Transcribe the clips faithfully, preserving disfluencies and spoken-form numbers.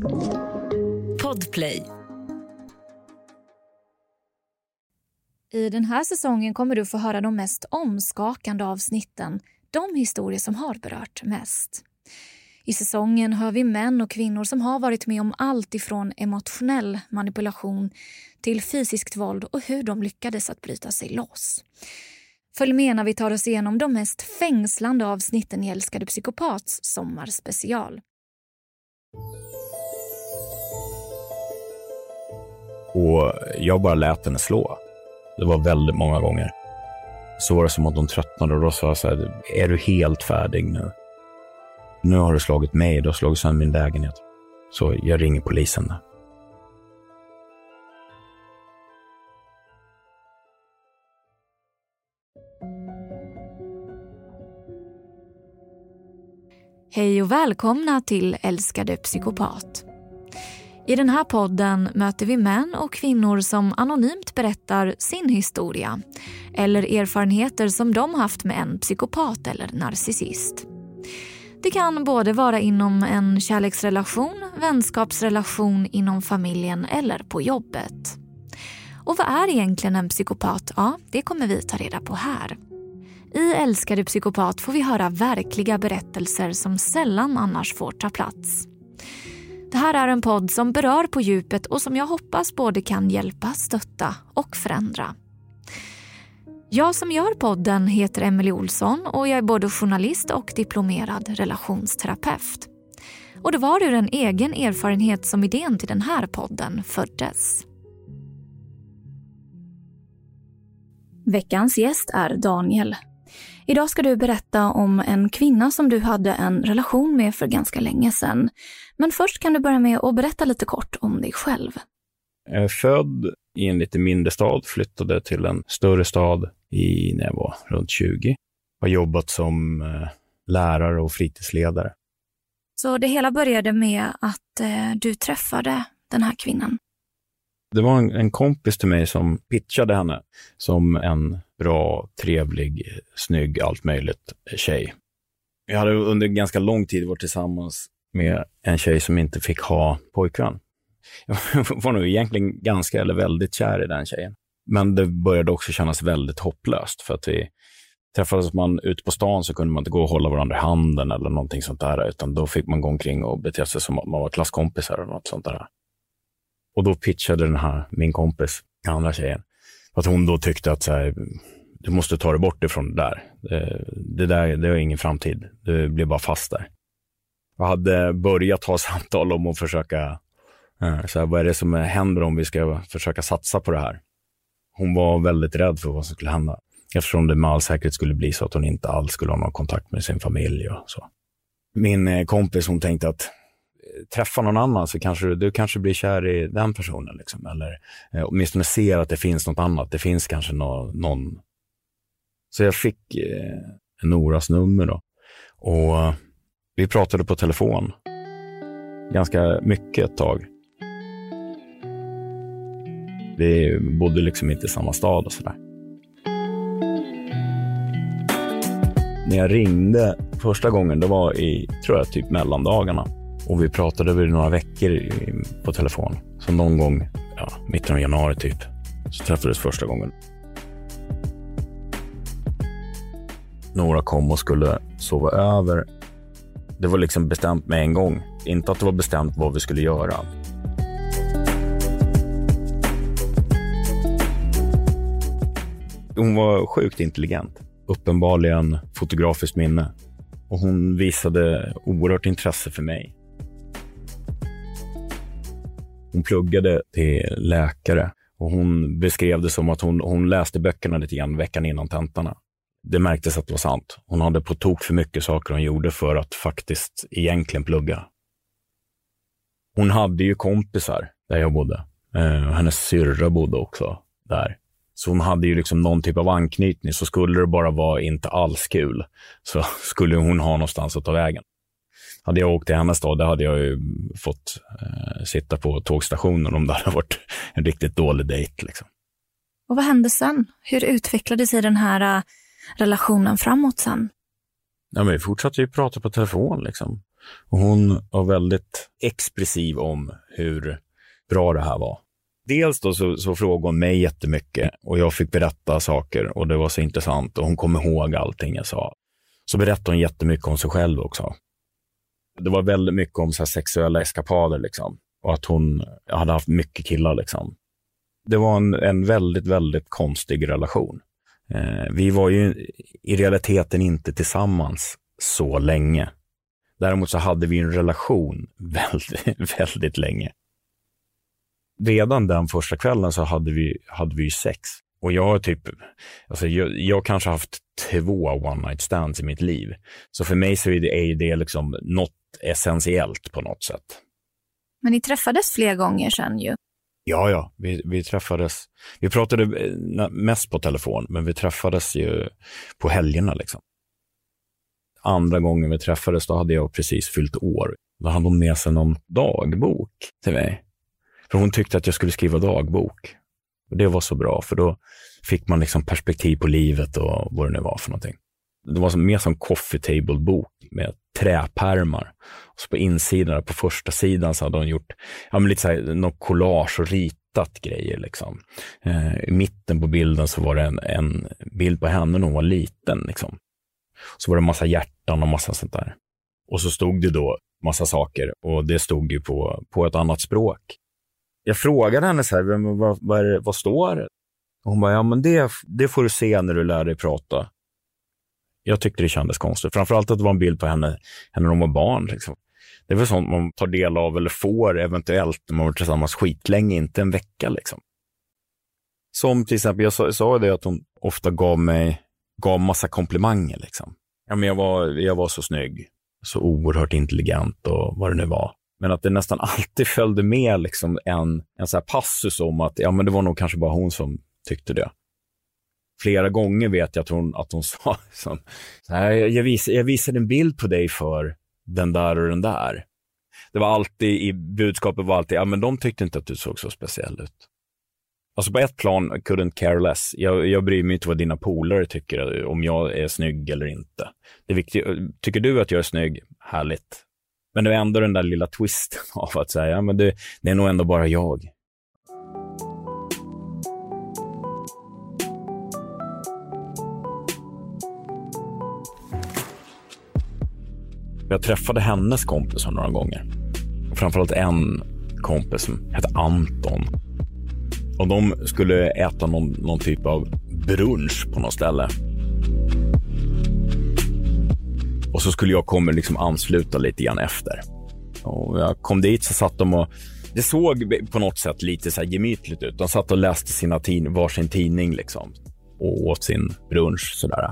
Podplay. I den här säsongen kommer du få höra de mest omskakande avsnitten, de historier som har berört mest. I säsongen hör vi män och kvinnor som har varit med om allt ifrån emotionell manipulation till fysiskt våld och hur de lyckades att bryta sig loss. Följ med när vi tar oss igenom de mest fängslande avsnitten i Älskade Psykopats sommarspecial. Och jag bara lät henne slå. Det var väldigt många gånger. Så var det som att de tröttnade och då sa jag så här: är du helt färdig nu? Nu har du slagit mig, du har slagit sönder min lägenhet. Så jag ringer polisen. Hej och välkomna till Älskade Psykopat. I den här podden möter vi män och kvinnor som anonymt berättar sin historia eller erfarenheter som de haft med en psykopat eller narcissist. Det kan både vara inom en kärleksrelation, vänskapsrelation, inom familjen eller på jobbet. Och vad är egentligen en psykopat? Ja, det kommer vi ta reda på här. I Älskade Psykopat får vi höra verkliga berättelser som sällan annars får ta plats. Det här är en podd som berör på djupet och som jag hoppas både kan hjälpa, stötta och förändra. Jag som gör podden heter Emelie Olsson och jag är både journalist och diplomerad relationsterapeut. Och det var ur en egen erfarenhet som idén till den här podden föddes. Veckans gäst är Daniel. Idag ska du berätta om en kvinna som du hade en relation med för ganska länge sedan. Men först kan du börja med att berätta lite kort om dig själv. Jag är född i en lite mindre stad, flyttade till en större stad i, när jag var runt tjugo. Har jobbat som eh, lärare och fritidsledare. Så det hela började med att eh, du träffade den här kvinnan? Det var en, en kompis till mig som pitchade henne som en bra, trevlig, snygg, allt möjligt tjej. Jag hade under ganska lång tid varit tillsammans med en tjej som inte fick ha pojkvän. Jag var nog egentligen ganska eller väldigt kär i den tjejen. Men det började också kännas väldigt hopplöst för att vi träffades man ute på stan så kunde man inte gå och hålla varandra i handen eller någonting sånt där, utan då fick man gå omkring och bete sig som att man var klasskompisar eller något sånt där. Och då pitchade den här, min kompis, den andra tjejen, att hon då tyckte att så här, du måste ta dig bort ifrån det där. Det, det där, det är ingen framtid. Du blir bara fast där. Jag hade börjat ha samtal om att försöka, så här, vad är det som händer om vi ska försöka satsa på det här? Hon var väldigt rädd för vad som skulle hända. Eftersom det med all säkerhet skulle bli så att hon inte alls skulle ha någon kontakt med sin familj och så. Min kompis, hon tänkte att träffa någon annan så kanske du, du kanske blir kär i den personen liksom, eller eh, åtminstone ser att det finns något annat, det finns kanske no, någon. Så jag fick eh, Noras nummer då och eh, vi pratade på telefon ganska mycket ett tag. Vi bodde liksom inte i samma stad och sådär. När jag ringde första gången, det var i, tror jag, typ mellandagarna. Och vi pratade över några veckor på telefon. Så någon gång, ja, mitten av januari typ, så träffades första gången. Nora kom och skulle sova över. Det var liksom bestämt med en gång. Inte att det var bestämt vad vi skulle göra. Hon var sjukt intelligent. Uppenbarligen fotografiskt minne. Och hon visade oerhört intresse för mig. Hon pluggade till läkare och hon beskrev det som att hon, hon läste böckerna lite grann veckan innan tentorna. Det märktes att det var sant. Hon hade på tok för mycket saker hon gjorde för att faktiskt egentligen plugga. Hon hade ju kompisar där jag bodde. Eh, hennes syrra bodde också där. Så hon hade ju liksom någon typ av anknytning. Så skulle det bara vara inte alls kul så skulle hon ha någonstans att ta vägen. Hade jag åkt till hennes stad, då hade jag ju fått eh, sitta på tågstationen om det hade varit en riktigt dålig dejt. Liksom. Och vad hände sen? Hur utvecklade sig den här uh, relationen framåt sen? Ja, men vi fortsatte ju prata på telefon. Liksom. Och hon var väldigt expressiv om hur bra det här var. Dels då så, så frågade hon mig jättemycket och jag fick berätta saker och det var så intressant och hon kom ihåg allting jag sa. Så berättade hon jättemycket om sig själv också. Det var väldigt mycket om så här sexuella eskapader liksom. Och att hon hade haft mycket killar liksom. Det var en, en väldigt, väldigt konstig relation. Eh, vi var ju i realiteten inte tillsammans så länge. Däremot så hade vi en relation väldigt, väldigt länge. Redan den första kvällen så hade vi, hade vi sex. Och jag har typ, alltså jag, jag kanske haft två one night stands i mitt liv. Så för mig så är det, är det liksom något essentiellt på något sätt. Men ni träffades flera gånger sedan ju. Ja, ja. Vi, vi träffades, vi pratade mest på telefon, men vi träffades ju på helgerna liksom. Andra gången vi träffades, då hade jag precis fyllt år. Då hade hon med sig någon dagbok till mig. För hon tyckte att jag skulle skriva dagbok. Och det var så bra, för då fick man liksom perspektiv på livet och vad det nu var för någonting. Det var som, mer som coffee table-bok med träpärmar. Och så på insidan, på första sidan så hade hon gjort ja, men lite så här, något collage och ritat grejer liksom. Eh, I mitten på bilden så var det en, en bild på henne när hon var liten liksom. Så var det massa hjärtan och massa sånt där. Och så stod det då massa saker och det stod ju på, på ett annat språk. Jag frågade henne så här, vad, vad, är det, vad står det? Och hon bara, ja men det, det får du se när du lär dig prata. Jag tyckte det kändes konstigt. Framförallt att det var en bild på henne, henne när hon var barn. Liksom. Det är väl sånt man tar del av eller får eventuellt när man var tillsammans skitlänge, inte en vecka liksom. Som till exempel, jag sa, sa det att hon ofta gav mig gav massa komplimanger liksom. Ja, men jag var, jag var så snygg, så oerhört intelligent och vad det nu var. Men att det nästan alltid följde med liksom en, en så här passus om att ja, men det var nog kanske bara hon som tyckte det. Flera gånger vet jag att hon, att hon sa liksom, så här, jag, vis, jag visade en bild på dig för den där och den där. Det var alltid, i budskapet var alltid, ja men de tyckte inte att du såg så speciell ut. Alltså på ett plan, couldn't care less. Jag, jag bryr mig inte vad dina polare tycker, om jag är snygg eller inte. Det är viktigt. Tycker du att jag är snygg? Härligt. Men det är ändå den där lilla twisten av att säga, ja men det, det är nog ändå bara jag. Jag träffade hennes kompisar några gånger. Framförallt en kompis som hette Anton. Och de skulle äta någon, någon typ av brunch på något ställe. Och så skulle jag komma liksom ansluta lite grann efter. Och jag kom dit så satt de och... Det såg på något sätt lite så här gemytligt ut. De satt och läste sina tin, varsin tidning liksom. Och åt sin brunch sådär.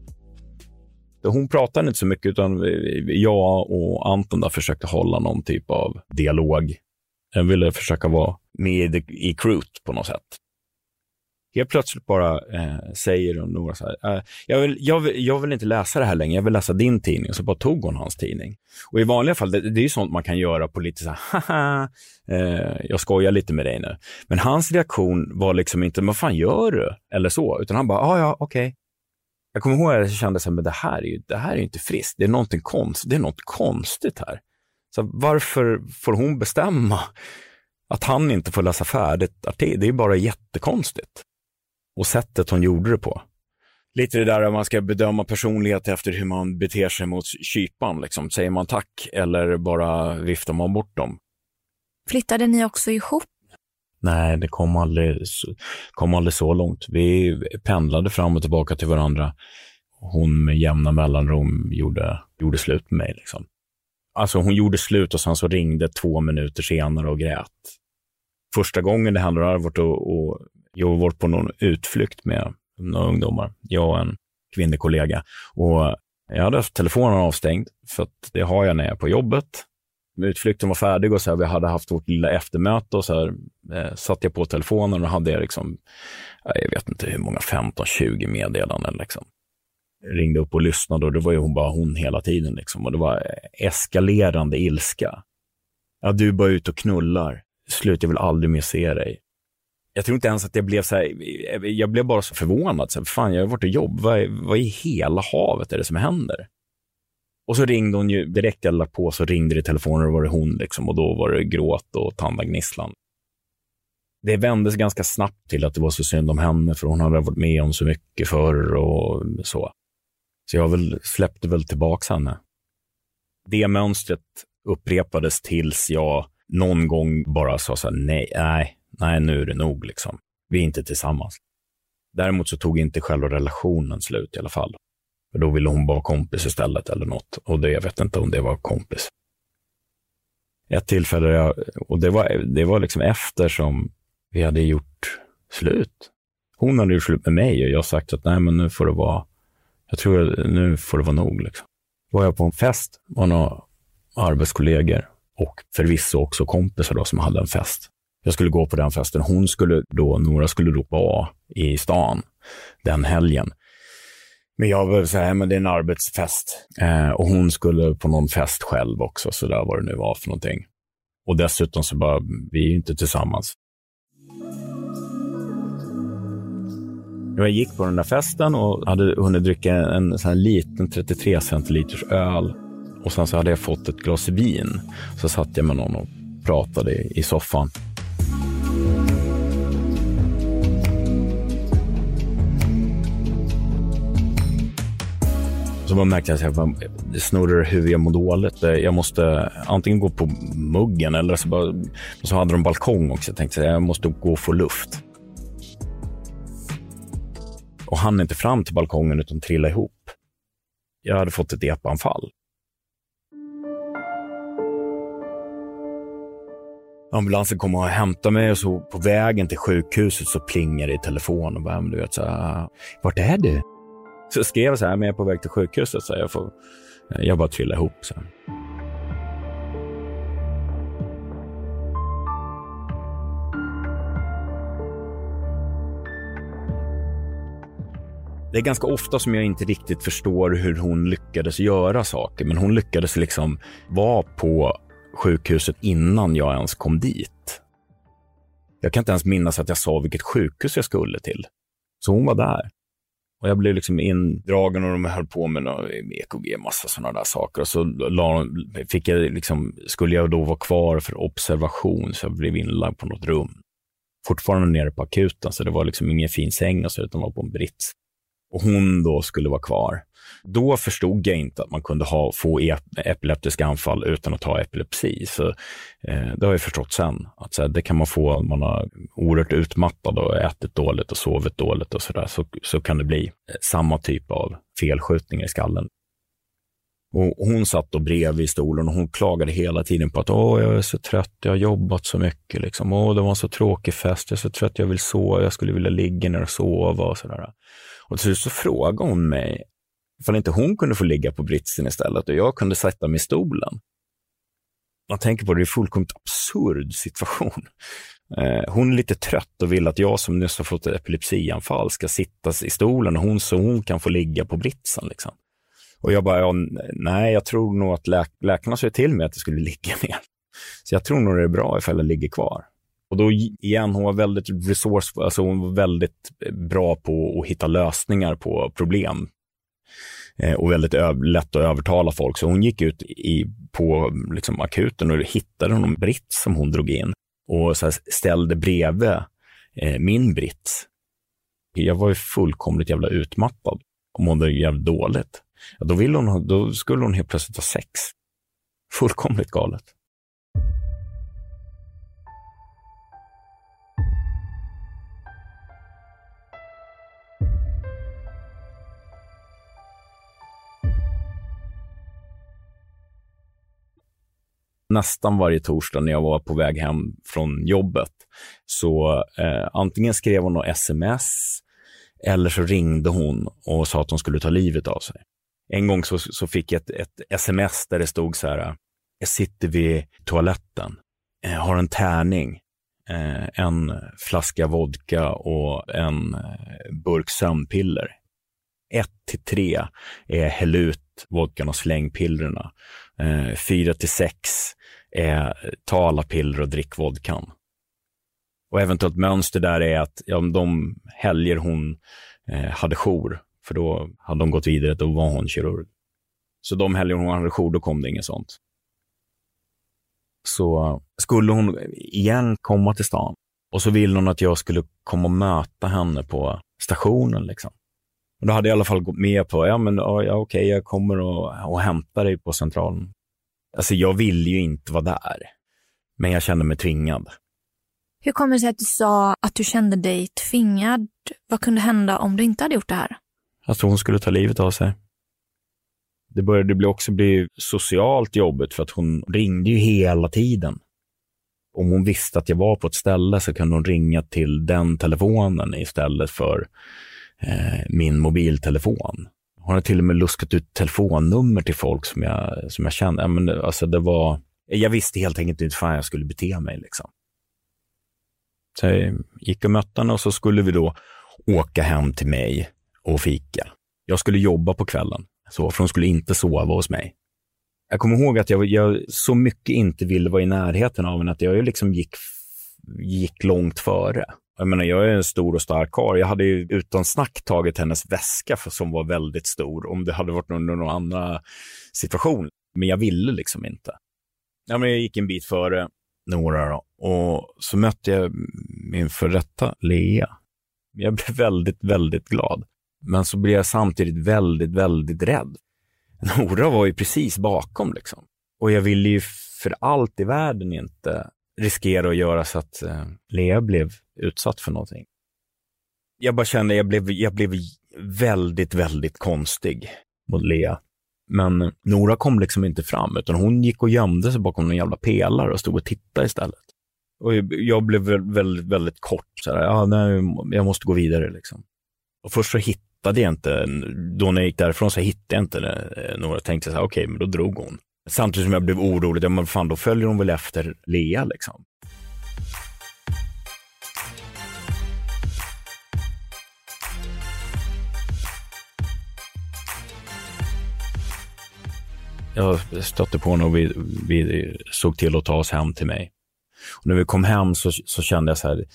Hon pratade inte så mycket utan jag och Anton där försökte hålla någon typ av dialog. Jag ville försöka vara med i crewet på något sätt. Helt plötsligt bara eh, säger hon några så här, eh, jag, vill, jag, vill, jag vill inte läsa det här längre, jag vill läsa din tidning. Och så bara tog hon hans tidning. Och i vanliga fall, det, det är ju sånt man kan göra på lite så här, haha, eh, jag skojar lite med dig nu. Men hans reaktion var liksom inte, vad fan gör du? Eller så, utan han bara, ah, ja, okej. Okay. Jag kommer ihåg att jag kände så här, men det här är ju, det här är ju inte friskt. Det är någonting konst, det är något konstigt här. Så varför får hon bestämma att han inte får läsa färdigt artikel? Det är ju bara jättekonstigt. Och sättet hon gjorde det på. Lite det där att man ska bedöma personlighet efter hur man beter sig mot kypan. Liksom. Säger man tack eller bara viftar man bort dem? Flyttade ni också ihop? Nej, det kom aldrig, kom aldrig så långt. Vi pendlade fram och tillbaka till varandra. Hon med jämna mellanrum gjorde, gjorde slut med mig. Liksom. Alltså hon gjorde slut och sen så ringde två minuter senare och grät. Första gången det hände har varit och, och jag har varit på någon utflykt med några ungdomar. Jag och en kvinnlig kollega. Och jag hade haft telefonen avstängd för att det har jag när jag är på jobbet. Utflykten var färdig och så här, vi hade haft vårt lilla eftermöte och så här, eh, satt jag på telefonen och hade jag liksom, jag vet inte hur många, femton tjugo meddelanden liksom. Jag ringde upp och lyssnade och det var ju hon bara hon hela tiden liksom. Och det var eskalerande ilska. Ja, du är bara ute och knullar. Slut, jag vill aldrig mer se dig. Jag tror inte ens att jag blev så här, jag blev bara så förvånad. Så här, fan, jag har varit och jobb. Vad, vad i hela havet är det som händer? Och så ringde hon ju, direkt jag lade på så ringde det i telefonen och var det hon liksom, och då var det gråt och tandagnisslan. Det vändes ganska snabbt till att det var så synd om henne, för hon hade varit med om så mycket förr och så. Så jag väl, släppte väl tillbaka henne. Det mönstret upprepades tills jag någon gång bara sa så här, nej, nej, nej, nu är det nog liksom. Vi är inte tillsammans. Däremot så tog inte själva relationen slut i alla fall. För då ville hon bara kompis istället eller något. Och det, jag vet inte om det var kompis. Ett tillfälle, jag, och det var, det var liksom efter som vi hade gjort slut. Hon hade gjort slut med mig och jag sagt att nej, men nu får det vara, jag tror nu får det vara nog liksom. Var jag på en fest, var några arbetskollegor och förvisso också kompisar då som hade en fest. Jag skulle gå på den festen. Hon skulle då, Nora skulle då vara i stan den helgen. Men jag var så här, men det är en arbetsfest. Eh, och hon skulle på någon fest själv också, så där var det nu var för någonting. Och dessutom så bara, vi är ju inte tillsammans. Jag gick på den där festen och hade hunnit dricka en sån här liten trettiotre centiliters öl. Och sen så hade jag fått ett glas vin. Så satt jag med någon och pratade i soffan. Så man märkte att jag det snurrar hur jag mår dåligt. Jag måste antingen gå på muggen eller så bara, så hade de balkong också. Jag tänkte att jag måste gå och få luft. Och han inte fram till balkongen utan trilla ihop. Jag hade fått ett epanfall. Ambulansen kom och hämtade mig och så på vägen till sjukhuset så plingade det i telefon och bara, du vet så här, vart är du? Så skrev jag så här, men jag är på väg till sjukhuset så jag får, jag bara trilla ihop så. Det är ganska ofta som jag inte riktigt förstår hur hon lyckades göra saker, men hon lyckades liksom vara på sjukhuset innan jag ens kom dit. Jag kan inte ens minnas att jag sa vilket sjukhus jag skulle till. Så hon var där. Och jag blev liksom indragen och de höll på med E K G, massa sådana där saker. Och så la, fick jag liksom, skulle jag då vara kvar för observation så jag blev inlagd på något rum. Fortfarande nere på akuten så det var liksom ingen fin säng och så, utan var på en brits. Och hon då skulle vara kvar. Då förstod jag inte att man kunde ha, få epileptiska anfall utan att ha epilepsi. Så eh, det har jag förstått sen. Att så här, det kan man få om man har oerhört utmattad och ätit dåligt och sovit dåligt och sådär. Så, så kan det bli samma typ av felskjutningar i skallen. Och hon satt då bredvid i stolen och hon klagade hela tiden på att åh, jag är så trött, jag har jobbat så mycket. Liksom. Åh, det var en så tråkig fest, jag är så trött, jag vill sova, jag skulle vilja ligga ner och sova och sådär. Och så, så frågade hon mig ifall inte hon kunde få ligga på britsen istället och jag kunde sätta mig i stolen. Man tänker på det, det är en fullkomligt absurd situation. Eh, hon är lite trött och vill att jag som nyss har fått ett epilepsianfall ska sitta i stolen och hon så hon kan få ligga på britsen liksom. Och jag bara, ja, nej, jag tror nog att läk- läkarna säger till mig att det skulle ligga ner. Så jag tror nog det är bra ifall jag ligger kvar. Och då igen, hon var väldigt resource, alltså hon var väldigt bra på att hitta lösningar på problem. Eh, och väldigt ö- lätt att övertala folk. Så hon gick ut i, på liksom, akuten och hittade någon brits som hon drog in. Och så här, ställde bredvid eh, min brits. Jag var ju fullkomligt jävla utmattad och mådde jävligt dåligt. Ja, då, ville hon, då skulle hon helt plötsligt ha sex. Fullkomligt galet. Nästan varje torsdag när jag var på väg hem från jobbet så eh, antingen skrev hon något sms eller så ringde hon och sa att hon skulle ta livet av sig. En gång så, så fick jag ett, ett sms där det stod så här: jag sitter vid toaletten, eh, har en tärning, eh, en flaska vodka och en eh, burk sömnpiller. Ett till tre är häll ut vodkan och släng pillerna. Eh, fyra till sex är ta alla piller och drick vodkan. Och eventuellt mönster där är att ja, de helger hon eh, hade jour, för då hade de gått vidare, då var hon kirurg. Så de helger hon hade jour, då kom det inget sånt. Så skulle hon igen komma till stan. Och så ville hon att jag skulle komma och möta henne på stationen liksom. Och då hade jag i alla fall gått med på, ja men ja, okej, okay, jag kommer och, och hämtar dig på centralen. Alltså jag ville ju inte vara där. Men jag kände mig tvingad. Hur kommer det sig att du sa att du kände dig tvingad? Vad kunde hända om du inte hade gjort det här? Alltså hon skulle ta livet av sig. Det började bli också bli socialt jobbigt för att hon ringde ju hela tiden. Om hon visste att jag var på ett ställe så kunde hon ringa till den telefonen istället för eh, min mobiltelefon. Hon har till och med luskat ut telefonnummer till folk som jag, som jag kände. Ja, men, alltså, det var, jag visste helt enkelt inte hur jag skulle bete mig. Liksom. Så jag gick och mötte henne och så skulle vi då åka hem till mig och fika. Jag skulle jobba på kvällen, så, för hon skulle inte sova hos mig. Jag kommer ihåg att jag, jag så mycket inte ville vara i närheten av henne att jag liksom gick, gick långt före. Jag menar, jag är en stor och stark karl. Jag hade ju utan snack tagit hennes väska för, som var väldigt stor om det hade varit någon, någon annan situation. Men jag ville liksom inte. Ja, men jag gick en bit före några då, och så mötte jag min förrätta Lea. Jag blev väldigt, väldigt glad. Men så blev jag samtidigt väldigt, väldigt rädd. Nora var ju precis bakom liksom. Och jag ville ju för allt i världen inte riskera att göra så att eh, Lea blev utsatt för någonting. Jag bara kände jag blev, jag blev väldigt, väldigt konstig mot Lea. Men Nora kom liksom inte fram utan hon gick och gömde sig bakom en jävla pelare och stod och tittade istället. Och jag blev väldigt, väldigt kort så här, ja, nej, jag måste gå vidare liksom. Och först så hittade jag inte, då när jag gick därifrån så hittade jag inte det. Några tänkte så här, okej, okay, men då drog hon. Samtidigt som jag blev orolig, ja men fan, då följer hon väl efter Lea liksom. Jag stötte på henne och vi, vi såg till att ta oss hem till mig. Och när vi kom hem så, så kände jag så här,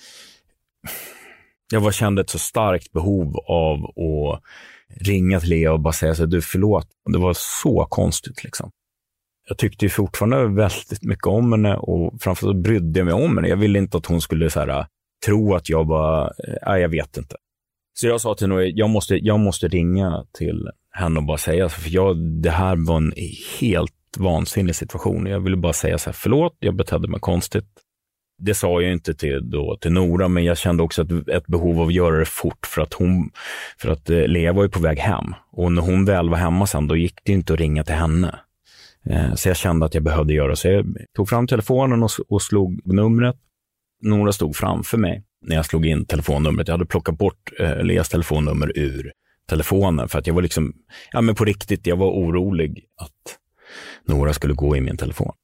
jag var kände ett så starkt behov av att ringa till Lea och bara säga så här, du förlåt, det var så konstigt liksom. Jag tyckte ju fortfarande väldigt mycket om henne och framförallt brydde jag mig om henne. Jag ville inte att hon skulle så här, tro att jag var, nej jag vet inte. Så jag sa till henne, jag måste, jag måste ringa till henne och bara säga, för jag, det här var en helt vansinnig situation. Jag ville bara säga så här, förlåt, jag betedde mig konstigt. Det sa jag inte till, då, till Nora, men jag kände också ett, ett behov av att göra det fort för att hon, för att eh, Lea var ju på väg hem. Och när hon väl var hemma sen, då gick det inte att ringa till henne. Eh, så jag kände att jag behövde göra så. Jag tog fram telefonen och, och slog numret. Nora stod framför mig när jag slog in telefonnumret. Jag hade plockat bort eh, Leas telefonnummer ur telefonen för att jag var liksom, ja men på riktigt, jag var orolig att Nora skulle gå i min telefon.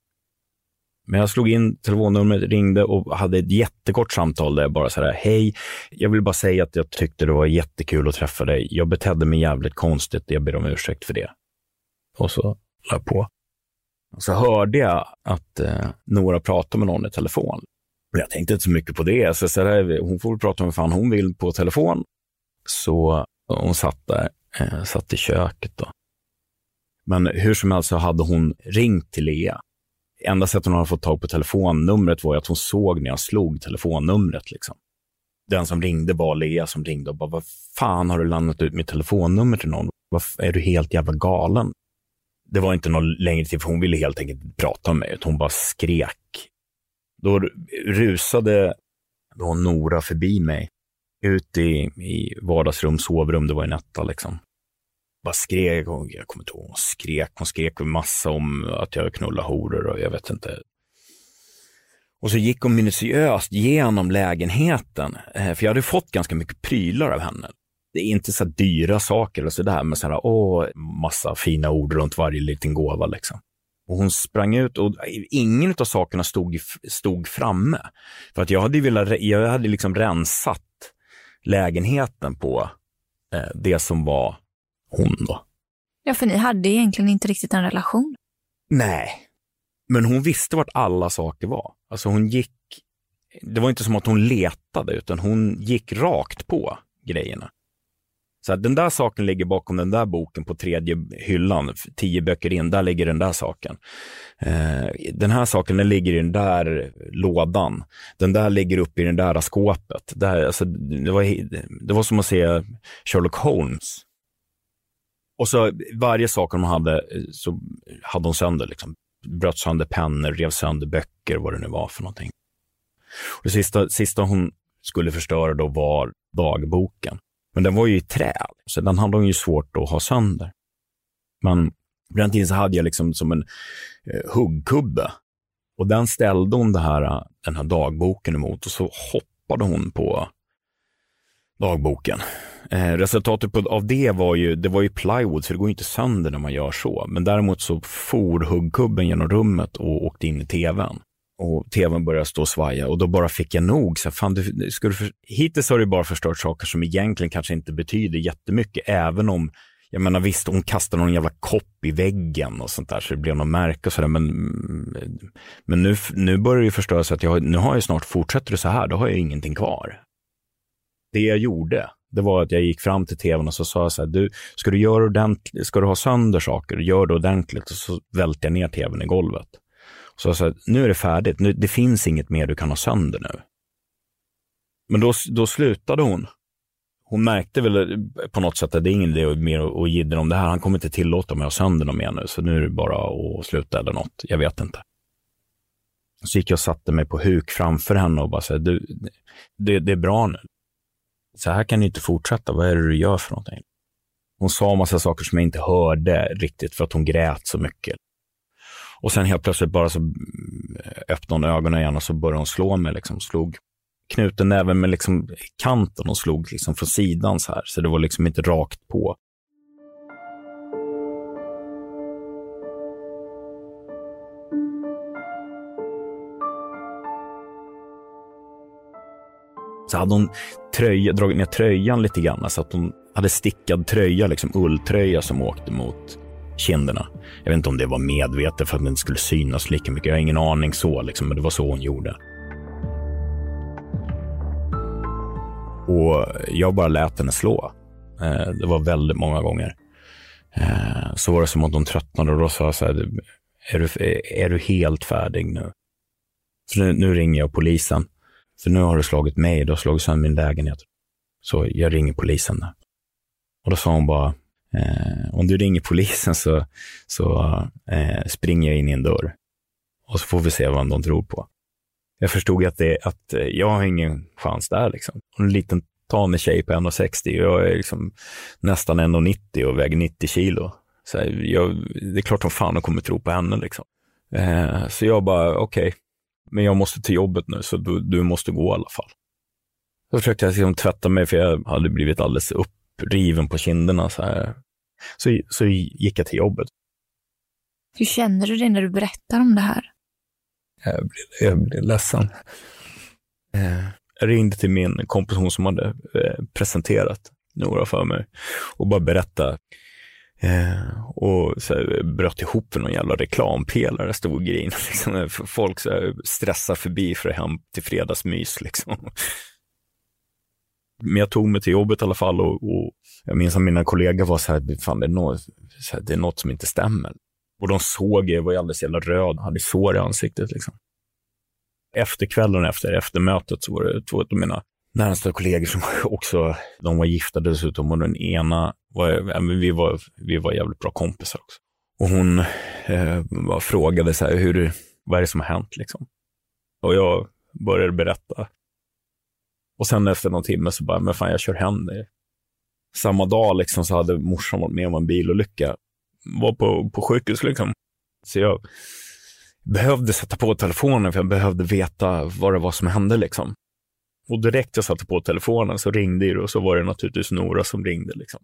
Men jag slog in telefonnumret, ringde och hade ett jättekort samtal där jag bara så här, hej, jag vill bara säga att jag tyckte det var jättekul att träffa dig. Jag betedde mig jävligt konstigt, jag ber om ursäkt för det. Och så la jag på. Och så hörde jag att eh, Nora pratade med någon i telefon. Men jag tänkte inte så mycket på det. Så, så där, hon får prata med fan hon vill på telefon. Så hon satt där, eh, satt i köket då. Men hur som helst så hade hon ringt till Lea. Enda sättet hon hade fått tag på telefonnumret var att hon såg när jag slog telefonnumret liksom. Den som ringde var Lea som ringde och bara, vad fan har du landat ut mitt telefonnummer till någon? Vad, är du helt jävla galen? Det var inte någon längre tid för hon ville helt enkelt prata med mig. Hon bara skrek. Då rusade då Nora förbi mig ut i, i vardagsrum, sovrum, det var en etta liksom. Bara skrek, och jag kommer inte ihåg, hon skrek, hon skrek en massa om att jag knullar horor och jag vet inte. Och så gick hon minutiöst genom lägenheten, för jag hade fått ganska mycket prylar av henne. Det är inte så dyra saker och sådär, men sådär, åh, massa fina ord runt varje liten gåva liksom. Och hon sprang ut och ingen av sakerna stod, stod framme. För att jag hade, velat, jag hade liksom rensat lägenheten på eh, det som var hon då. Ja, för ni hade egentligen inte riktigt en relation. Nej, men hon visste vart alla saker var. Alltså hon gick, det var inte som att hon letade utan hon gick rakt på grejerna. Så att den där saken ligger bakom den där boken på tredje hyllan, tio böcker in, där ligger den där saken. Eh, den här saken, den ligger i den där lådan. Den där ligger upp i den där skåpet. Där, alltså, det, var, det var som att se Sherlock Holmes. Och så varje sak de hade, så hade de sönder liksom. Bröt sönder pennor, rev sönder böcker, vad det nu var för någonting. Och det sista, sista hon skulle förstöra då var dagboken. Men den var ju i trä, så den hade hon ju svårt att ha sönder. Men på den tiden så hade jag liksom som en eh, huggkubbe. Och den ställde hon det här, den här dagboken emot, och så hoppade hon på dagboken. Eh, resultatet på, av det var ju, det var ju plywood, så det går ju inte sönder när man gör så. Men däremot så for huggkubben genom rummet och åkte in i tvn. Och tvn började stå och svaja, och då bara fick jag nog. Så fan, du, skulle för... Hittills har det bara förstört saker som egentligen kanske inte betyder jättemycket, även om, jag menar visst, hon kastade någon jävla kopp i väggen och sånt där, så det blev någon märke och sådär, men, men nu, nu börjar det förstöra sig att jag, nu har jag snart, fortsätter det så här, då har jag ingenting kvar. Det jag gjorde, det var att jag gick fram till tvn och så sa jag så här, du, ska du göra ordentligt, ska du ha sönder saker, gör det ordentligt, och så välte jag ner tvn i golvet. Så jag sa, nu är det färdigt, nu, det finns inget mer du kan ha sönder nu. Men då, då slutade hon. Hon märkte väl på något sätt att det är ingen idé mer att gidra om det här. Han kommer inte tillåta mig att ha sönder dem mer nu, så nu är det bara att sluta eller något. Jag vet inte. Så gick jag och satte mig på huk framför henne och bara sa, du, det, det är bra nu. Så här kan du inte fortsätta, vad är det du gör för någonting? Hon sa en massa saker som jag inte hörde riktigt för att hon grät så mycket. Och sen helt plötsligt bara så öppnade hon ögonen igen och så började hon slå mig, liksom slog knuten näven med liksom kanten och slog liksom från sidan så här. Så det var liksom inte rakt på. Så hade hon tröja, dragit ner tröjan lite grann, så att hon hade stickad tröja, liksom ulltröja som åkte mot kinderna. Jag vet inte om det var medvetet för att den skulle synas lika mycket. Jag har ingen aning så, liksom, men det var så hon gjorde. Och jag bara lät henne slå. Eh, det var väldigt många gånger. Eh, så var det som att de tröttnade, och då sa jag så här, är du, är du helt färdig nu? För nu, nu ringer jag polisen. För nu har du slagit mig, du har slagit sönder min lägenhet. Så jag ringer polisen nu. Och då sa hon bara, Eh, om du ringer polisen så, så eh, springer jag in i en dörr. Och så får vi se vad de tror på. Jag förstod att, det, att eh, jag har ingen chans där. Liksom. En liten tanig tjej på en komma sextio. Jag är liksom nästan en komma nittio och väger nittio kilo. Så jag, det är klart som fan de kommer tro på henne. Liksom. Eh, så jag bara, okej. Okay, men jag måste till jobbet nu, så du, du måste gå i alla fall. Så försökte jag liksom tvätta mig, för jag hade blivit alldeles upp riven på kinderna så här. Så, så gick jag till jobbet. Hur känner du dig när du berättar om det här? Jag blev, jag blev ledsen. Eh, jag ringde till min kompis, hon som hade eh, presenterat några för mig, och bara berättade. Eh, och så här, bröt ihop för någon jävla reklampelare, stod och grin. Liksom, folk så här, stressar förbi för att hem till fredagsmys liksom. Men jag tog mig till jobbet i alla fall, och, och jag minns att mina kollegor var så här, fan det är, något, så här, det är något som inte stämmer. Och de såg, jag var alldeles jävla röd, hade sår i ansiktet liksom. Efter kvällen, efter, efter mötet, så var det två av mina närmaste kollegor som också, de var gifta dessutom, och den ena var, vi var, vi var jävligt bra kompisar också. Och hon eh, bara frågade så här, hur, vad är det som har hänt liksom? Och jag började berätta. Och sen efter någon timme så bara, men fan jag kör hem det. Samma dag liksom så hade morsan varit med om en bilolycka. Var på, på sjukhus liksom. Så jag behövde sätta på telefonen, för jag behövde veta vad det var som hände liksom. Och direkt jag satte på telefonen så ringde det, och så var det naturligtvis Nora som ringde liksom.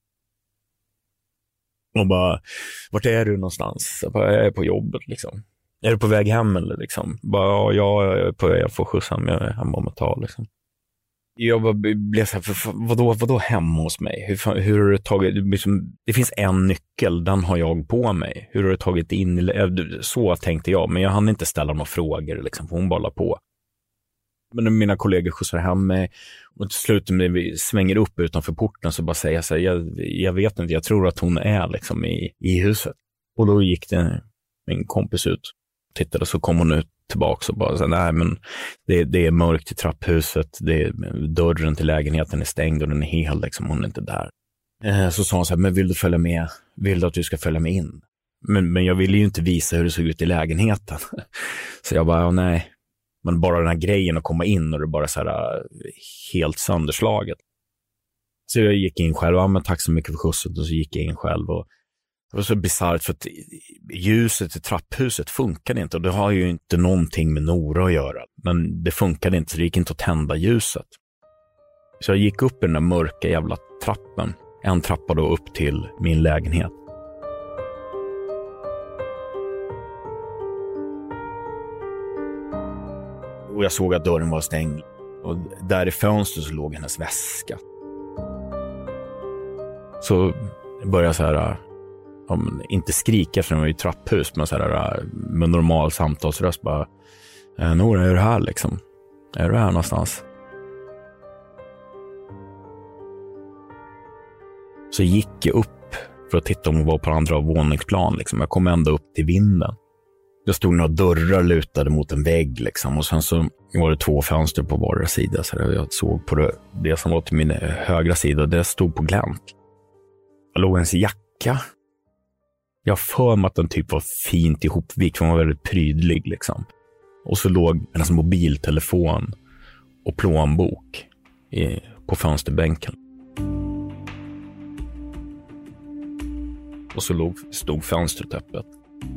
Och bara, vart är du någonstans? Jag bara, jag är på jobbet liksom. Är du på väg hem eller liksom? Bara, ja, jag är på väg, jag får skjuts hem, jag är hemma om ett tag liksom. Jag bara blev så här, för, vadå, vadå hemma hos mig? Hur, hur har du tagit, liksom, det finns en nyckel, den har jag på mig. Hur har du tagit in, så tänkte jag, men jag hann inte ställa några frågor liksom, för hon bara la på. Men mina kollegor skjutsar hem mig och till slut när vi svänger upp utanför porten så bara säger jag så här, jag, jag vet inte, jag tror att hon är liksom i, i huset. Och då gick det min kompis ut, tittade, så kom hon ut tillbaka och bara så här, nej men det, det är mörkt i trapphuset, det är, dörren till lägenheten är stängd och den är hel liksom, hon är inte där. Eh, så sa hon så här, men vill du följa med, vill du att du ska följa med in? Men, men jag ville ju inte visa hur det såg ut i lägenheten. Så jag bara, nej. Men bara den här grejen att komma in och det bara så här helt sönderslaget. Så jag gick in själv, ja, men tack så mycket för skjutset, och så gick jag in själv. Och det var så bisarrt för att ljuset i trapphuset funkade inte. Och det har ju inte någonting med Nora att göra. Men det funkade inte, så det gick inte att tända ljuset. Så jag gick upp i den där mörka jävla trappen. En trappa då upp till min lägenhet. Och jag såg att dörren var stängd. Och där i fönstret så låg hennes väska. Så började jag så här, om, inte skrika för det var i trapphus, men så här med normal samtalsröst bara, Nora, är du här liksom? Är du här någonstans? Så gick jag upp för att titta om hon var på andra våningsplan liksom. Jag kom ända upp till vinden. Det stod några dörrar lutade mot en vägg liksom. Och sen så var det två fönster på vardera sida. Så jag såg på det, det som var till min högra sida. Det stod på glänt. Det låg ens jacka. Jag för mig att den typ var fint ihopvikt. För den var väldigt prydlig liksom. Och så låg hennes mobiltelefon och plånbok i, på fönsterbänken. Och så låg, stod fönstret öppet.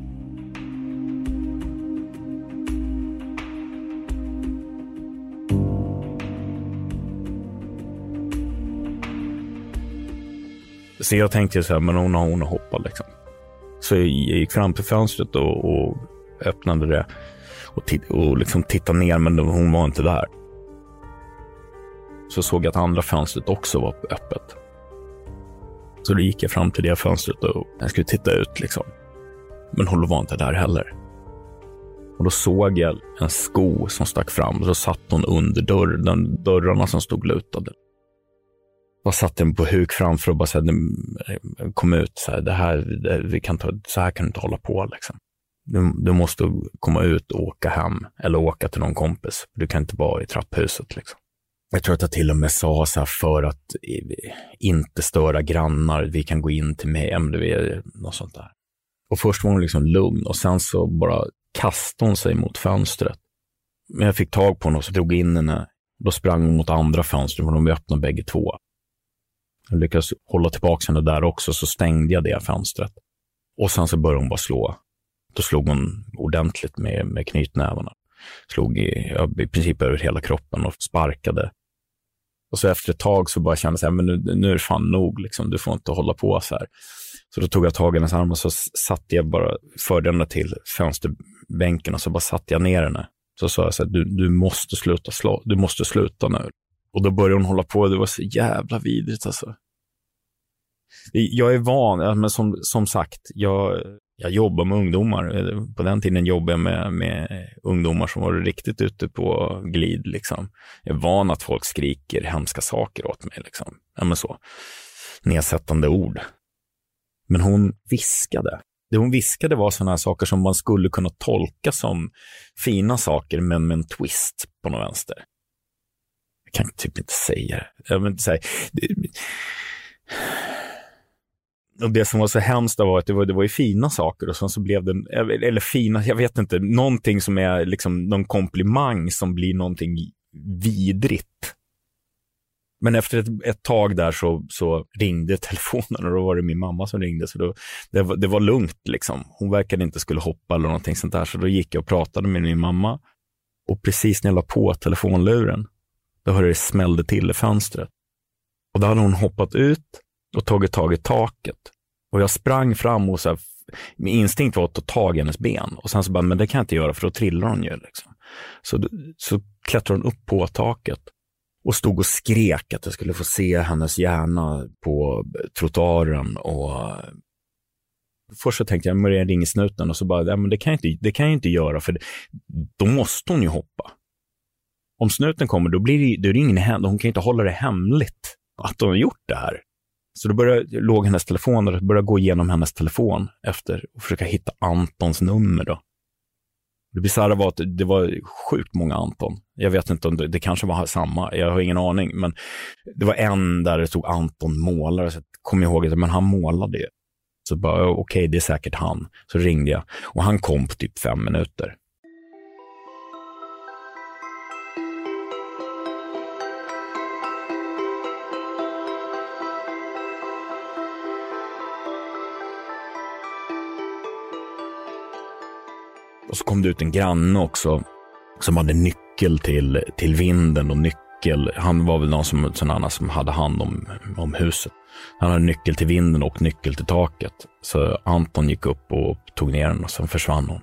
Så jag tänkte så här, men hon har hon hoppat liksom. Så jag gick fram till fönstret och, och öppnade det och, t- och liksom tittade ner, men hon var inte där. Så såg jag att andra fönstret också var öppet. Så då gick jag fram till det fönstret och jag skulle titta ut liksom. Men hon var inte där heller. Och då såg jag en sko som stack fram och så satt hon under dörren, dörrarna som stod lutade. Jag satt den på huk framför och bara så här, kom ut så här, det här, det, vi kan ta, så här kan du inte hålla på liksom. Du, du måste komma ut och åka hem eller åka till någon kompis. Du kan inte vara i trapphuset liksom. Jag tror att jag till och med sa så här, för att inte störa grannar, vi kan gå in till mig, M D V, något sånt där. Och först var hon liksom lugn och sen så bara kastade hon sig mot fönstret. Men jag fick tag på henne och så drog in henne. Då sprang hon mot andra fönster för de var öppna bägge två. Jag lyckades hålla tillbaka henne där också, så stängde jag det fönstret. Och sen så började hon bara slå. Då slog hon ordentligt med, med knytnävarna. Slog i, i princip över hela kroppen och sparkade. Och så efter ett tag så bara kände jag så här, men nu, nu är det fan nog liksom, du får inte hålla på så här. Så då tog jag tag i hennes arm och så satte jag bara förde henne till fönsterbänken och så bara satte jag ner henne. Så sa jag så här, du, du måste sluta slå, du måste sluta nu. Och då började hon hålla på och det var så jävla vidrigt alltså. Jag är van, men som, som sagt, jag, jag jobbar med ungdomar. På den tiden jobbade jag med, med ungdomar som var riktigt ute på glid liksom. Jag är van att folk skriker hemska saker åt mig liksom. Ja, men så. Nedsättande ord. Men hon viskade. Det hon viskade var sådana här saker som man skulle kunna tolka som fina saker, men med en twist på något vänster. Jag kan typ inte säga det. Jag vill inte säga det. Och det som var så hemskt var att det var, det var ju fina saker och sen så blev det, eller fina, jag vet inte, någonting som är liksom någon komplimang som blir någonting vidrigt. Men efter ett, ett tag där så, så ringde telefonen och då var det min mamma som ringde, så då, det, var, det var lugnt liksom. Hon verkade inte skulle hoppa eller någonting sånt där, så då gick jag och pratade med min mamma och precis när jag la på telefonluren då hörde det smällde till i fönstret. Och då hade hon hoppat ut och tagit tag i taket. Och jag sprang fram och så här, min instinkt var att ta tag i hennes ben. Och sen så bara, men det kan jag inte göra för då trillar hon ju liksom. Så, så klättrade hon upp på taket och stod och skrek att jag skulle få se hennes hjärna på trottoaren. Och först så tänkte jag, men jag ringer snuten och så bara, ja, men det kan jag inte, det kan jag inte göra för då måste hon ju hoppa. Om snuten kommer, då blir det, då är det ingen hem, hon kan inte hålla det hemligt att de har gjort det här. Så då började, låg hennes telefon och började gå igenom hennes telefon efter och försöka hitta Antons nummer då. Det bisarra var att det var sjukt många Anton. Jag vet inte om det, det kanske var samma, jag har ingen aning, men det var en där det stod Anton målare, så jag kom ihåg att men han målade ju. Så bara, okej, okay, det är säkert han. Så ringde jag och han kom på typ fem minuter. Och så kom det ut en granne också som hade nyckel till, till vinden och nyckel. Han var väl någon som, sån annan som hade hand om, om huset. Han hade nyckel till vinden och nyckel till taket. Så Anton gick upp och tog ner den och sen försvann hon.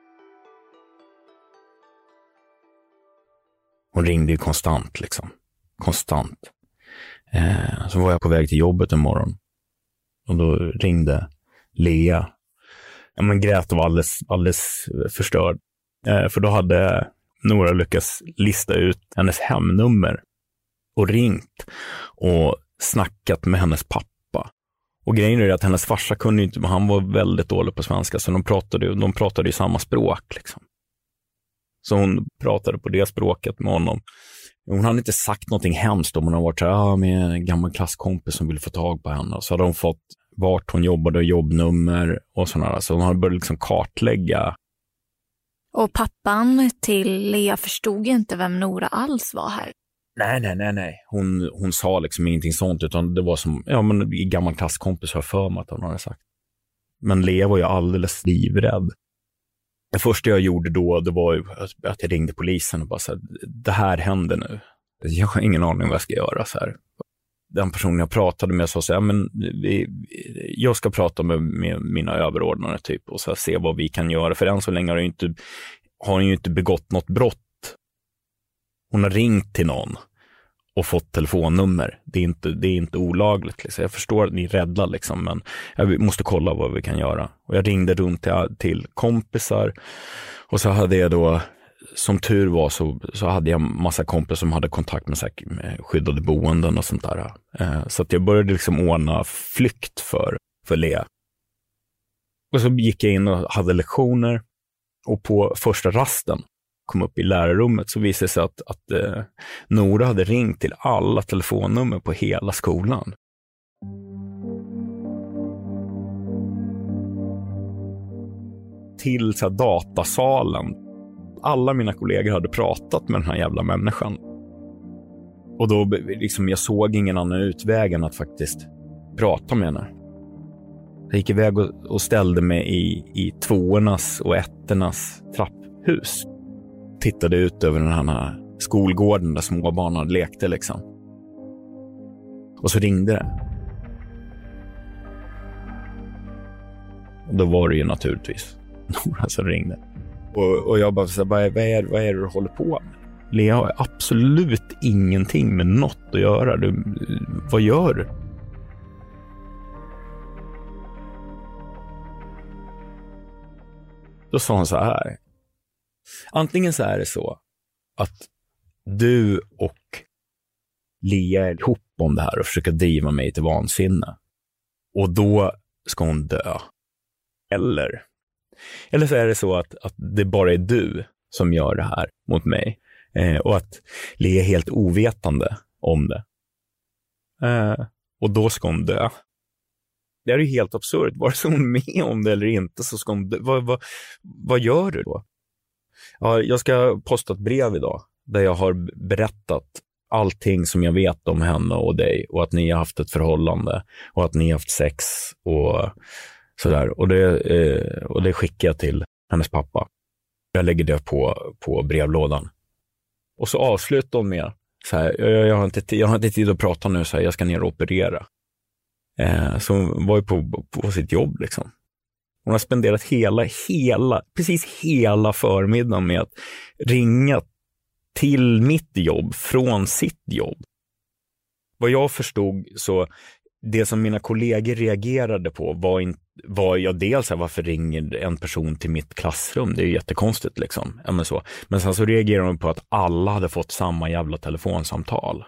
Hon ringde ju konstant liksom. Konstant. Eh, så var jag på väg till jobbet en morgon. Och då ringde Lea. Ja, men grät och var alldeles, alldeles förstörd. Eh, för då hade Nora lyckats lista ut hennes hemnummer och ringt och snackat med hennes pappa. Och grejen är att hennes farsa kunde inte, han var väldigt dålig på svenska, så de pratade, de pratade i samma språk liksom. Så hon pratade på det språket med honom. Hon hade inte sagt någonting hemskt om hon har varit så här, ah, med en gammal klasskompis som ville få tag på henne. Och så hade hon fått vart hon jobbade och jobbnummer och sådana. Så hon hade börjat liksom kartlägga. Och pappan till Lea förstod inte vem Nora alls var här. Nej, nej, nej, nej. Hon, hon sa liksom ingenting sånt, utan det var som, ja men i gammal klasskompis har för mig att hon hade sagt. Men Lea var ju alldeles livrädd. Det första jag gjorde då, det var ju att jag ringde polisen och bara så här, det här händer nu. Jag har ingen aning vad jag ska göra så här. Den personen jag pratade med sa så här, men vi, jag ska prata med, med mina överordnade typ och så här, se vad vi kan göra. För än så länge har hon ju inte, har hon ju inte begått något brott. Hon har ringt till någon och fått telefonnummer. Det är inte, det är inte olagligt. Liksom. Jag förstår att ni är rädda, liksom, men jag måste kolla vad vi kan göra. Och jag ringde runt till, till kompisar. Och så hade jag då, som tur var, så, så hade jag massa kompisar som hade kontakt med, säkert, med skyddade boenden och sånt där. Eh, så att jag började liksom ordna flykt för, för Lea. Och så gick jag in och hade lektioner. Och på första rasten kom upp i lärarrummet så visade det sig att, att eh, Nora hade ringt till alla telefonnummer på hela skolan. Till så här, datasalen. Alla mina kollegor hade pratat med den här jävla människan. Och då liksom, jag såg ingen annan utväg än att faktiskt prata med henne. Jag gick iväg och, och ställde mig i, i tvåornas och ettornas trapphus. Tittade ut över den här skolgården där småbarnen lekte liksom. Och så ringde det. Och då var det ju naturligtvis Nora som ringde. Och, och jag bara så här, vad är, vad, är, vad är det du håller på med? Lea har absolut ingenting med något att göra. Du, vad gör du? Då sa hon så här. Antingen så är det så att du och Lea är ihop om det här och försöker driva mig till vansinne. Och då ska hon dö. Eller, eller så är det så att, att det bara är du som gör det här mot mig. Eh, och att Lea är helt ovetande om det. Eh, och då ska hon dö. Det är ju helt absurt. Vare sig hon är med om det eller inte så ska hon dö. Vad, vad, vad gör du då? Ja, jag ska posta ett brev idag där jag har berättat allting som jag vet om henne och dig och att ni har haft ett förhållande och att ni har haft sex och sådär. Och det, eh, och det skickar jag till hennes pappa. Jag lägger det på, på brevlådan. Och så avslutar hon med så här, jag, jag, har inte, jag har inte tid att prata nu, så här, jag ska ner och operera. Eh, så hon var ju på, på sitt jobb liksom. Hon har spenderat hela, hela, precis hela förmiddagen med att ringa till mitt jobb från sitt jobb. Vad jag förstod så det som mina kollegor reagerade på var, in, var jag dels här, varför ringer en person till mitt klassrum? Det är ju jättekonstigt liksom. Ja, men, så. men sen så reagerade de på att alla hade fått samma jävla telefonsamtal.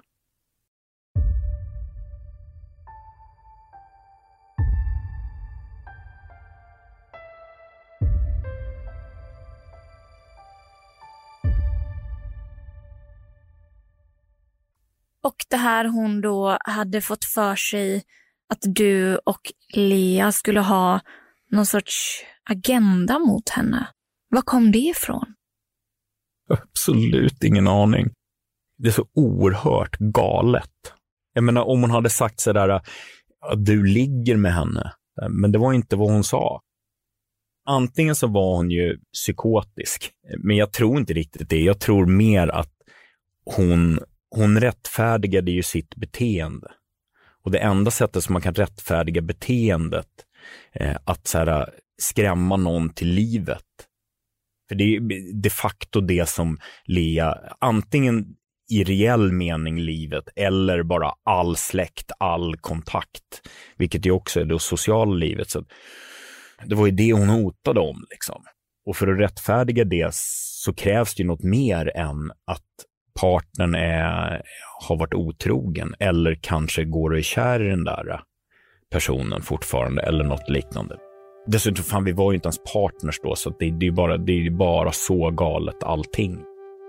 Och det här hon då hade fått för sig att du och Lea skulle ha någon sorts agenda mot henne. Var kom det ifrån? Absolut ingen aning. Det är så oerhört galet. Jag menar, om hon hade sagt så där att du ligger med henne. Men det var inte vad hon sa. Antingen så var hon ju psykotisk. Men jag tror inte riktigt det. Jag tror mer att hon... Hon rättfärdigade ju sitt beteende. Och det enda sättet som man kan rättfärdiga beteendet eh, att så här, skrämma någon till livet. För det är de facto det som Lea, antingen i reell mening livet eller bara all släkt, all kontakt. Vilket ju också är det sociala livet. Så det var ju det hon hotade om liksom. Och för att rättfärdiga det så krävs det ju något mer än att partnern är, har varit otrogen eller kanske går och är kär i den där personen fortfarande eller något liknande. Dessutom, fan, vi var ju inte ens partners då, så det, det är bara, det är bara så galet allting.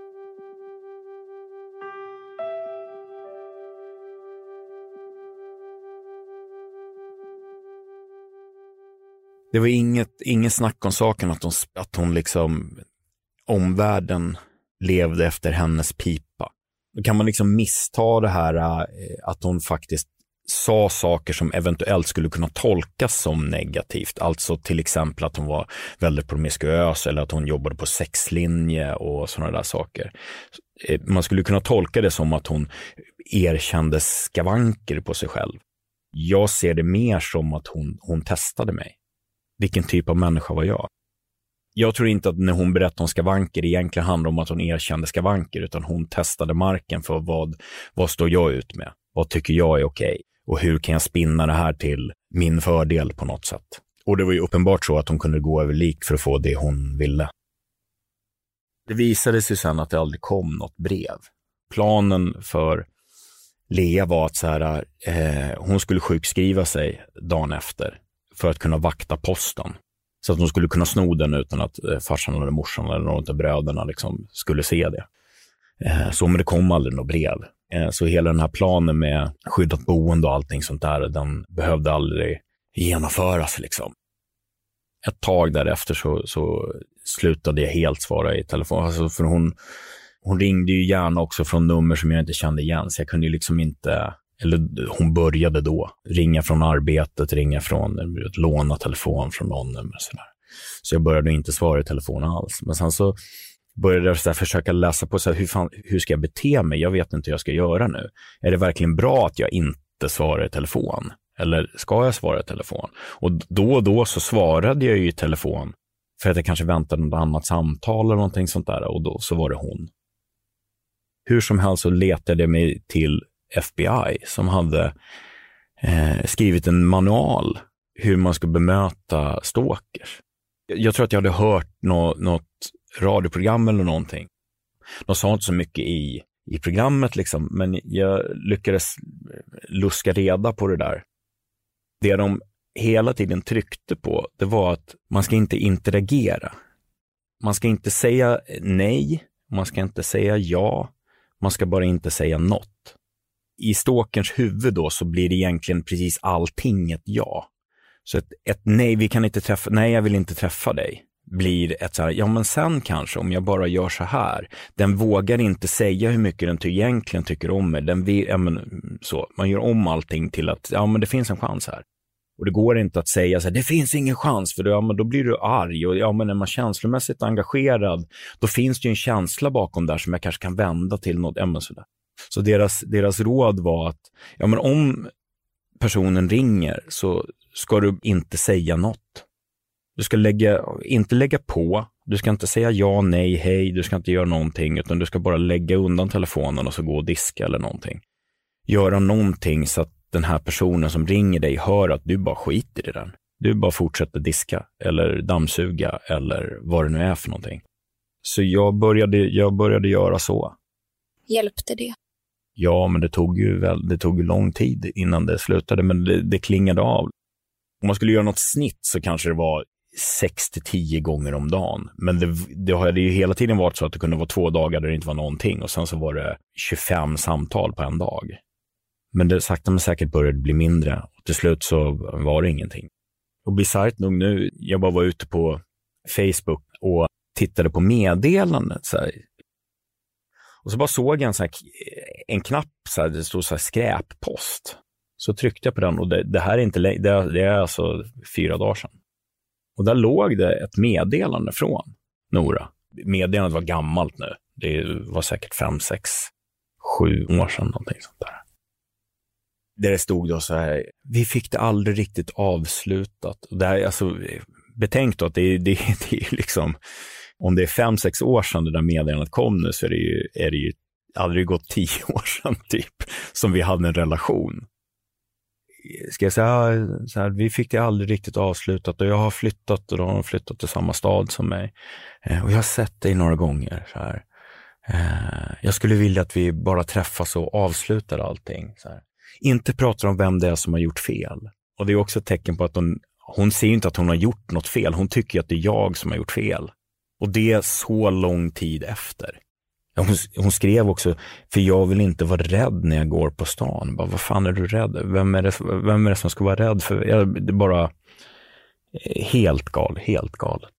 Det var inget, inget snack om saken att hon, att hon liksom omvärlden levde efter hennes pipa. Då kan man liksom missta det här att hon faktiskt sa saker som eventuellt skulle kunna tolkas som negativt. Alltså till exempel att hon var väldigt promiskuös eller att hon jobbade på sexlinje och sådana där saker. Man skulle kunna tolka det som att hon erkände skavanker på sig själv. Jag ser det mer som att hon, hon testade mig. Vilken typ av människa var jag? Jag tror inte att när hon berättade om skavanker egentligen handlar om att hon erkände skavanker, utan hon testade marken för vad, vad står jag ut med? Vad tycker jag är okej? Och hur kan jag spinna det här till min fördel på något sätt? Och det var ju uppenbart så att hon kunde gå över lik för att få det hon ville. Det visade sig sen att det aldrig kom något brev. Planen för Lea var att så här, eh, hon skulle sjukskriva sig dagen efter för att kunna vakta posten. Så att hon skulle kunna sno den utan att eh, farsan eller morsan eller någon av bröderna liksom skulle se det. Eh, så men det kom aldrig något brev. Eh, så hela den här planen med skyddat boende och allting sånt där, den behövde aldrig genomföras liksom. Ett tag därefter så, så slutade jag helt svara i telefon. Alltså för hon, hon ringde ju gärna också från nummer som jag inte kände igen. Så jag kunde ju liksom inte... Eller hon började då ringa från arbetet, ringa från, låna telefon från någon eller sådär. Så jag började inte svara i telefon alls. Men sen så började jag så här försöka läsa på så här, hur, fan, hur ska jag bete mig? Jag vet inte hur jag ska göra nu. Är det verkligen bra att jag inte svarar i telefon? Eller ska jag svara i telefon? Och då och då så svarade jag ju i telefon för att jag kanske väntade något annat samtal eller någonting sånt där. Och då så var det hon. Hur som helst så letade jag mig till F B I som hade eh, skrivit en manual hur man ska bemöta stalkers. Jag tror att jag hade hört nå- något radioprogram eller någonting. De sa inte så mycket i, i programmet liksom, men jag lyckades luska reda på det där. Det de hela tiden tryckte på, det var att man ska inte interagera. Man ska inte säga nej, man ska inte säga ja, man ska bara inte säga något. I stalkerns huvud då så blir det egentligen precis allting ett ja. Så ett, ett nej, vi kan inte träffa, nej jag vill inte träffa dig, blir ett så här, ja men sen kanske om jag bara gör så här. Den vågar inte säga hur mycket den ty- egentligen tycker om mig. Den vill, ja, men, så, man gör om allting till att, ja men det finns en chans här. Och det går inte att säga så här, det finns ingen chans, för då, ja, men då blir du arg. Och ja, men när man är känslomässigt engagerad, då finns det ju en känsla bakom där som jag kanske kan vända till något, ja, men sådär. Så deras, deras råd var att ja, men om personen ringer så ska du inte säga något. Du ska lägga, inte lägga på, du ska inte säga ja, nej, hej, du ska inte göra någonting, utan du ska bara lägga undan telefonen och så gå och diska eller någonting. Göra någonting så att den här personen som ringer dig hör att du bara skiter i den. Du bara fortsätter diska eller dammsuga eller vad det nu är för någonting. Så jag började, jag började göra så. Hjälpte det? Ja, men det tog ju väl, det tog ju lång tid innan det slutade, men det, det klingade av. Om man skulle göra något snitt så kanske det var sex till tio gånger om dagen. Men det, det hade ju hela tiden varit så att det kunde vara två dagar där det inte var någonting. Och sen så var det tjugofem samtal på en dag. Men det sakta men säkert började bli mindre. Och till slut så var det ingenting. Och bisarrt nog nu, jag bara var ute på Facebook och tittade på meddelandet. Så här. Och så bara såg jag en, så här, en knapp, så här, det stod så här skräppost. Så tryckte jag på den och det, det här är inte det, det är alltså fyra dagar sedan. Och där låg det ett meddelande från Nora. Meddelandet var gammalt nu. Det var säkert fem, sex, sju år sedan någonting sånt där. Där det stod då så här, vi fick det aldrig riktigt avslutat. Och det här, alltså, betänk då att det, det, det är liksom, om det är fem, sex år sedan det där meddelandet kom nu så är det ju, är det ju aldrig gått tio år sedan typ som vi hade en relation. Ska jag säga så här, vi fick det aldrig riktigt avslutat och jag har flyttat och de har flyttat till samma stad som mig. Eh, och jag har sett dig några gånger så här. Eh, jag skulle vilja att vi bara träffas och avslutar allting så här. Inte pratar om vem det är som har gjort fel. Och det är också ett tecken på att hon, hon ser inte att hon har gjort något fel. Hon tycker att det är jag som har gjort fel. Och det är så lång tid efter. Hon, hon skrev också, för jag vill inte vara rädd när jag går på stan. Bara, vad fan är du rädd? Vem är det, vem är det som ska vara rädd? För jag, det är bara helt galet, helt galet.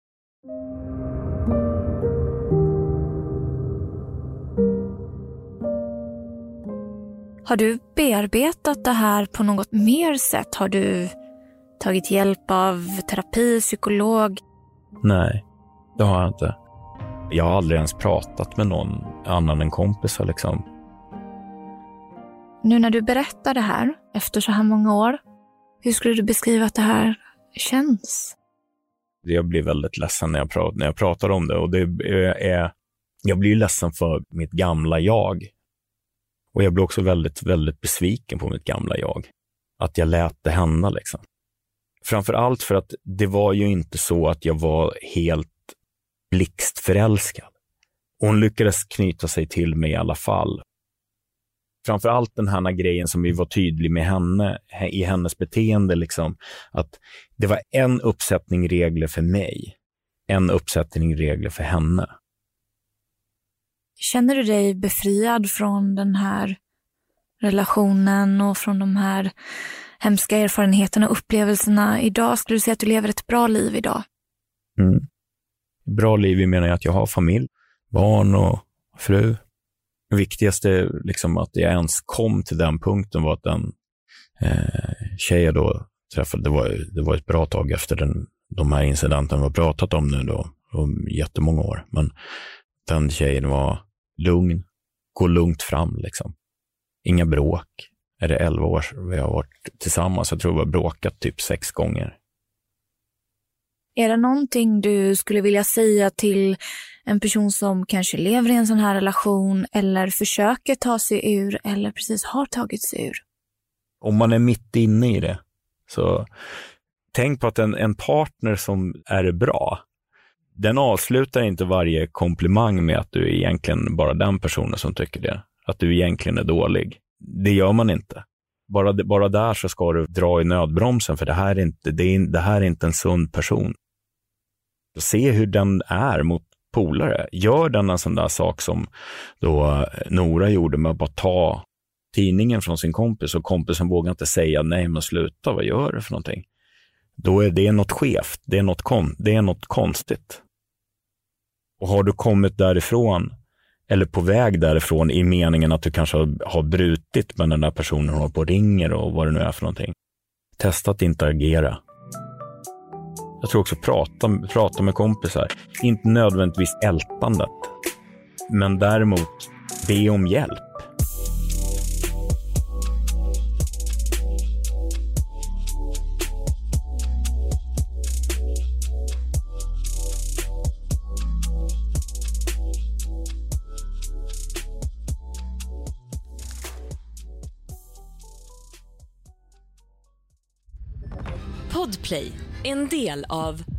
Har du bearbetat det här på något mer sätt? Har du tagit hjälp av terapi, psykolog? Nej, det har jag inte. Jag har aldrig ens pratat med någon annan än kompisar liksom. Nu när du berättar det här efter så här många år, hur skulle du beskriva att det här känns? Jag blir väldigt ledsen när jag, pratar, när jag pratar om det. Och det är, jag blir ledsen för mitt gamla jag. Och jag blir också väldigt, väldigt besviken på mitt gamla jag. Att jag lät det hända liksom. Framförallt för att det var ju inte så att jag var helt blixtförälskad. Hon lyckades knyta sig till mig i alla fall. Framförallt den här grejen som vi var tydlig med henne i hennes beteende liksom, att det var en uppsättning regler för mig, en uppsättning regler för henne. Känner du dig befriad från den här relationen och från de här hemska erfarenheterna och upplevelserna idag? Skulle du säga att du lever ett bra liv idag? Mm. Bra liv, jag menar jag att jag har familj, barn och fru. Det viktigaste liksom att jag ens kom till den punkten var att den eh, tjej jag då träffade, det var, det var ett bra tag efter den, de här incidenten vi har pratat om nu då, om jättemånga år. Men den tjejen var lugn, gå lugnt fram liksom. Inga bråk. Är det elva år vi har varit tillsammans? Jag tror vi har bråkat typ sex gånger. Är det någonting du skulle vilja säga till en person som kanske lever i en sån här relation eller försöker ta sig ur eller precis har tagit sig ur? Om man är mitt inne i det, så tänk på att en, en partner som är bra, den avslutar inte varje komplimang med att du är egentligen bara den personen som tycker det. Att du egentligen är dålig. Det gör man inte. Bara, bara där så ska du dra i nödbromsen, för det här är inte, det är, det här är inte en sund person. Se hur den är mot polare. Gör den en sån där sak som då Nora gjorde med att bara ta tidningen från sin kompis och kompisen vågar inte säga nej men sluta, vad gör du för någonting? Då är det något skevt, det är något, kon- det är något konstigt. Och har du kommit därifrån eller på väg därifrån i meningen att du kanske har, har brutit med den där personen håller på och ringer och vad det nu är för någonting. Testa att inte agera. Jag tror också prata, prata med kompisar. Inte nödvändigtvis ältandet. Men däremot be om hjälp. Podplay, en del av